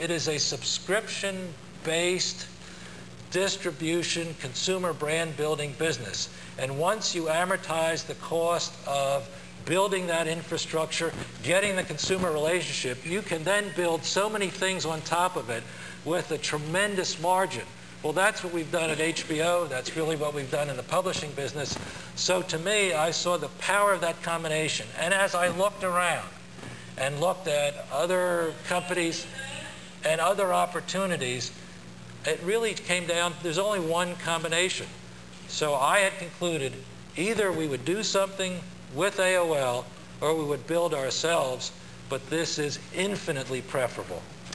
It is a subscription-based distribution, consumer brand building business. And once you amortize the cost of building that infrastructure, getting the consumer relationship, you can then build so many things on top of it with a tremendous margin. Well, that's what we've done at HBO. That's really what we've done in the publishing business. So to me, I saw the power of that combination. And as I looked around and looked at other companies and other opportunities, it really came down, there's only one combination. So I had concluded either we would do something with AOL or we would build ourselves, but this is infinitely preferable.